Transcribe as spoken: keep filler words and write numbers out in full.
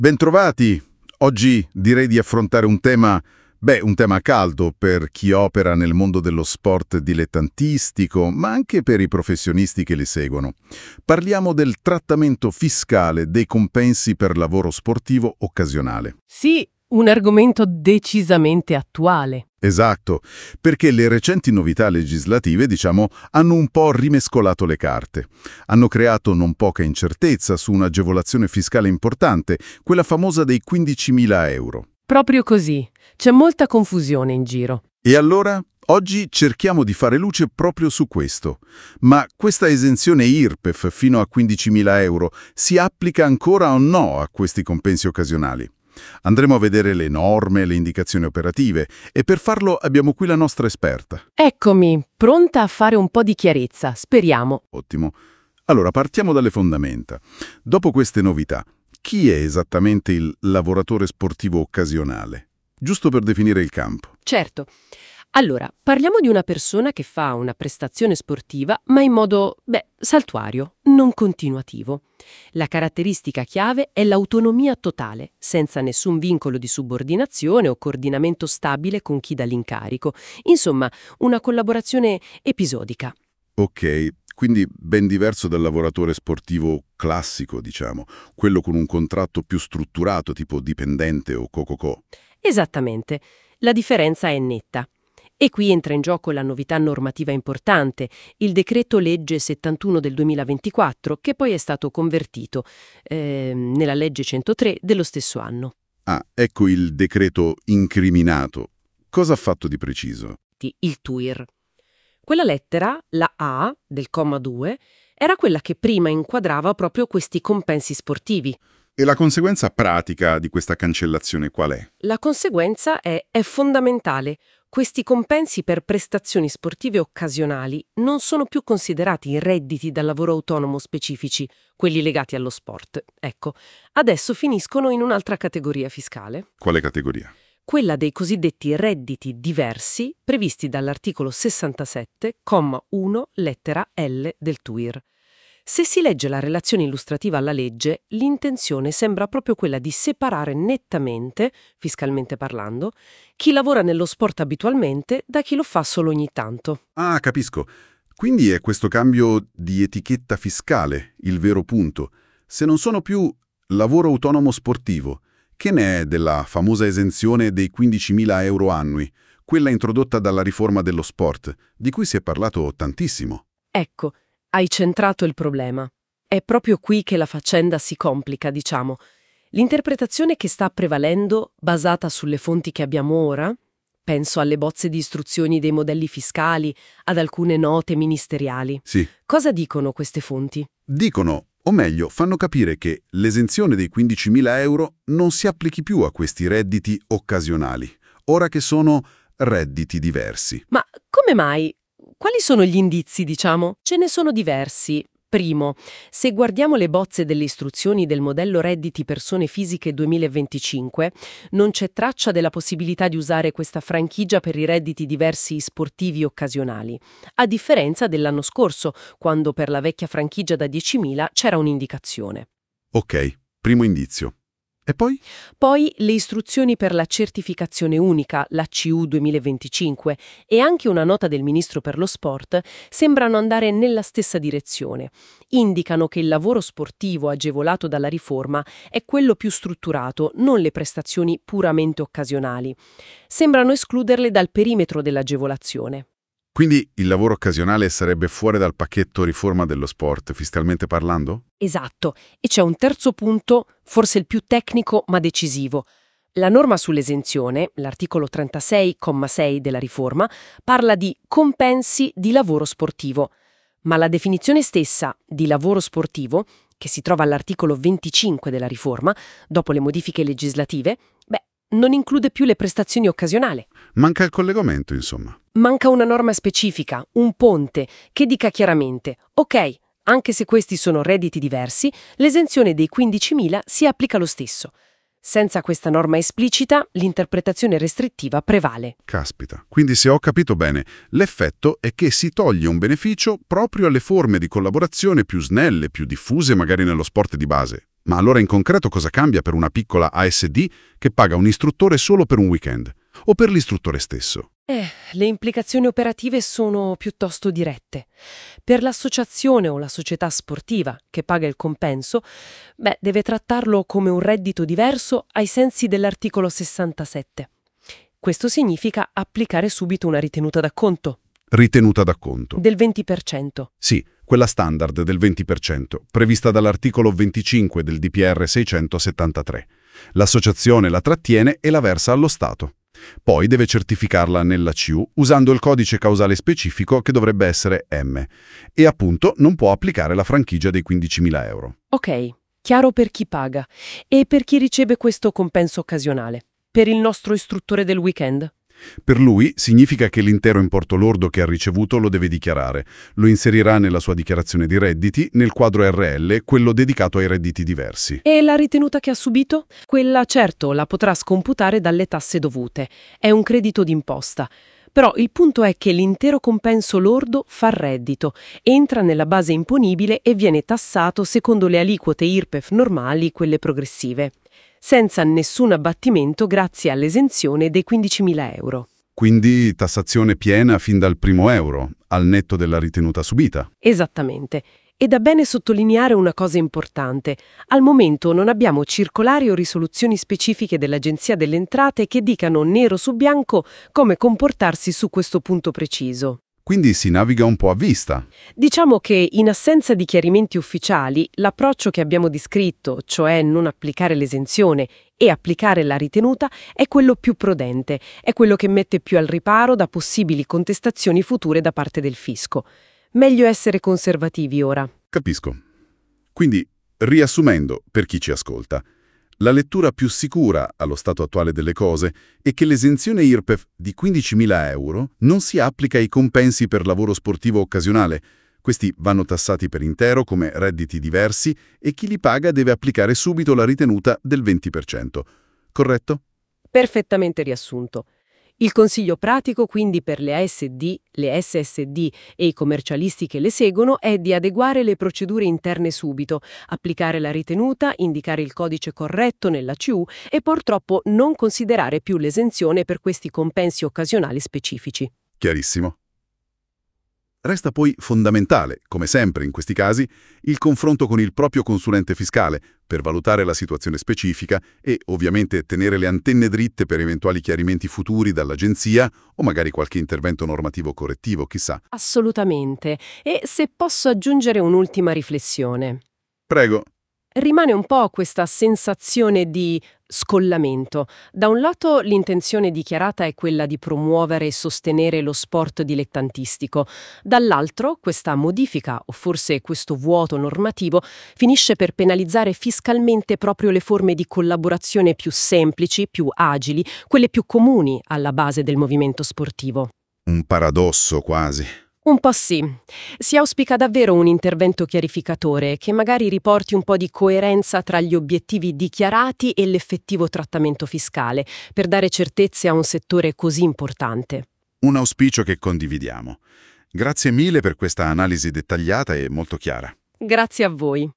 Bentrovati! Oggi direi di affrontare un tema, beh, un tema caldo per chi opera nel mondo dello sport dilettantistico, ma anche per i professionisti che li seguono. Parliamo del trattamento fiscale dei compensi per lavoro sportivo occasionale. Sì, un argomento decisamente attuale. Esatto, perché le recenti novità legislative, diciamo, hanno un po' rimescolato le carte. Hanno creato non poca incertezza su un'agevolazione fiscale importante, quella famosa dei quindicimila euro. Proprio così. C'è molta confusione in giro. E allora, oggi cerchiamo di fare luce proprio su questo. Ma questa esenzione I R P E F fino a quindicimila euro si applica ancora o no a questi compensi occasionali? Andremo a vedere le norme, le indicazioni operative e per farlo abbiamo qui la nostra esperta. Eccomi, pronta a fare un po' di chiarezza, speriamo. Ottimo. Allora, partiamo dalle fondamenta. Dopo queste novità, chi è esattamente il lavoratore sportivo occasionale? Giusto per definire il campo. Certo. Allora, parliamo di una persona che fa una prestazione sportiva, ma in modo, beh, saltuario, non continuativo. La caratteristica chiave è l'autonomia totale, senza nessun vincolo di subordinazione o coordinamento stabile con chi dà l'incarico. Insomma, una collaborazione episodica. Ok, quindi ben diverso dal lavoratore sportivo classico, diciamo, quello con un contratto più strutturato, tipo dipendente o co-co-co. Esattamente. La differenza è netta. E qui entra in gioco la novità normativa importante, il decreto legge settantuno del duemilaventiquattro, che poi è stato convertito eh, nella legge centotré dello stesso anno. Ah, ecco il decreto incriminato. Cosa ha fatto di preciso? Il T U I R. Quella lettera, la A del comma due, era quella che prima inquadrava proprio questi compensi sportivi. E la conseguenza pratica di questa cancellazione qual è? La conseguenza è, è fondamentale. Questi compensi per prestazioni sportive occasionali non sono più considerati redditi da lavoro autonomo specifici, quelli legati allo sport. Ecco, adesso finiscono in un'altra categoria fiscale. Quale categoria? Quella dei cosiddetti redditi diversi previsti dall'articolo sessantasette, comma uno, lettera L del T U I R. Se si legge la relazione illustrativa alla legge, l'intenzione sembra proprio quella di separare nettamente, fiscalmente parlando, chi lavora nello sport abitualmente da chi lo fa solo ogni tanto. Ah, capisco. Quindi è questo cambio di etichetta fiscale il vero punto. Se non sono più lavoro autonomo sportivo, che ne è della famosa esenzione dei quindicimila euro annui, quella introdotta dalla riforma dello sport, di cui si è parlato tantissimo? Ecco, hai centrato il problema. È proprio qui che la faccenda si complica, diciamo. L'interpretazione che sta prevalendo, basata sulle fonti che abbiamo ora, penso alle bozze di istruzioni dei modelli fiscali, ad alcune note ministeriali. Sì. Cosa dicono queste fonti? Dicono, o meglio, fanno capire che l'esenzione dei quindicimila euro non si applichi più a questi redditi occasionali, ora che sono redditi diversi. Ma come mai? Quali sono gli indizi, diciamo? Ce ne sono diversi. Primo, se guardiamo le bozze delle istruzioni del modello redditi persone fisiche duemilaventicinque, non c'è traccia della possibilità di usare questa franchigia per i redditi diversi sportivi occasionali, a differenza dell'anno scorso, quando per la vecchia franchigia da diecimila c'era un'indicazione. Ok, primo indizio. E poi? Poi le istruzioni per la certificazione unica, l'A C U duemilaventicinque, e anche una nota del Ministro per lo Sport sembrano andare nella stessa direzione. Indicano che il lavoro sportivo agevolato dalla riforma è quello più strutturato, non le prestazioni puramente occasionali. Sembrano escluderle dal perimetro dell'agevolazione. Quindi il lavoro occasionale sarebbe fuori dal pacchetto riforma dello sport, fiscalmente parlando? Esatto. E c'è un terzo punto, forse il più tecnico ma decisivo. La norma sull'esenzione, l'articolo trentasei, comma sei della riforma, parla di compensi di lavoro sportivo. Ma la definizione stessa di lavoro sportivo, che si trova all'articolo venticinque della riforma, dopo le modifiche legislative, beh, non include più le prestazioni occasionali. Manca il collegamento, insomma. Manca una norma specifica, un ponte, che dica chiaramente, ok, anche se questi sono redditi diversi, l'esenzione dei quindicimila si applica lo stesso. Senza questa norma esplicita, l'interpretazione restrittiva prevale. Caspita, quindi se ho capito bene, l'effetto è che si toglie un beneficio proprio alle forme di collaborazione più snelle, più diffuse magari nello sport di base. Ma allora in concreto cosa cambia per una piccola A S D che paga un istruttore solo per un weekend? O per l'istruttore stesso? Eh, le implicazioni operative sono piuttosto dirette. Per l'associazione o la società sportiva che paga il compenso, beh, deve trattarlo come un reddito diverso ai sensi dell'articolo sessantasette. Questo significa applicare subito una ritenuta d'acconto. Ritenuta d'acconto. Del venti per cento. Sì, quella standard del venti per cento, prevista dall'articolo venticinque del D P R seicentosettantatré. L'associazione la trattiene e la versa allo Stato. Poi deve certificarla nella C U usando il codice causale specifico che dovrebbe essere M e appunto non può applicare la franchigia dei quindicimila euro. Ok, chiaro per chi paga e per chi riceve questo compenso occasionale. Per il nostro istruttore del weekend? Per lui significa che l'intero importo lordo che ha ricevuto lo deve dichiarare. Lo inserirà nella sua dichiarazione di redditi, nel quadro R L, quello dedicato ai redditi diversi. E la ritenuta che ha subito? Quella, certo, la potrà scomputare dalle tasse dovute. È un credito d'imposta. Però il punto è che l'intero compenso lordo fa reddito, entra nella base imponibile e viene tassato secondo le aliquote I R P E F normali, quelle progressive, senza nessun abbattimento grazie all'esenzione dei quindicimila euro. Quindi tassazione piena fin dal primo euro, al netto della ritenuta subita. Esattamente. Ed è bene sottolineare una cosa importante. Al momento non abbiamo circolari o risoluzioni specifiche dell'Agenzia delle Entrate che dicano nero su bianco come comportarsi su questo punto preciso. Quindi si naviga un po' a vista. Diciamo che in assenza di chiarimenti ufficiali, l'approccio che abbiamo descritto, cioè non applicare l'esenzione e applicare la ritenuta, è quello più prudente, è quello che mette più al riparo da possibili contestazioni future da parte del fisco. Meglio essere conservativi ora. Capisco. Quindi, riassumendo, per chi ci ascolta, la lettura più sicura allo stato attuale delle cose è che l'esenzione I R P E F di quindicimila euro non si applica ai compensi per lavoro sportivo occasionale. Questi vanno tassati per intero come redditi diversi e chi li paga deve applicare subito la ritenuta del venti per cento. Corretto? Perfettamente riassunto. Il consiglio pratico quindi per le A S D, le S S D e i commercialisti che le seguono è di adeguare le procedure interne subito, applicare la ritenuta, indicare il codice corretto nella C U e purtroppo non considerare più l'esenzione per questi compensi occasionali specifici. Chiarissimo. Resta poi fondamentale, come sempre in questi casi, il confronto con il proprio consulente fiscale per valutare la situazione specifica e ovviamente tenere le antenne dritte per eventuali chiarimenti futuri dall'agenzia o magari qualche intervento normativo correttivo, chissà. Assolutamente. E se posso aggiungere un'ultima riflessione. Prego. Rimane un po' questa sensazione di scollamento. Da un lato l'intenzione dichiarata è quella di promuovere e sostenere lo sport dilettantistico, dall'altro questa modifica o forse questo vuoto normativo finisce per penalizzare fiscalmente proprio le forme di collaborazione più semplici, più agili, quelle più comuni alla base del movimento sportivo. Un paradosso quasi. Un po' sì. Si auspica davvero un intervento chiarificatore che magari riporti un po' di coerenza tra gli obiettivi dichiarati e l'effettivo trattamento fiscale, per dare certezze a un settore così importante. Un auspicio che condividiamo. Grazie mille per questa analisi dettagliata e molto chiara. Grazie a voi.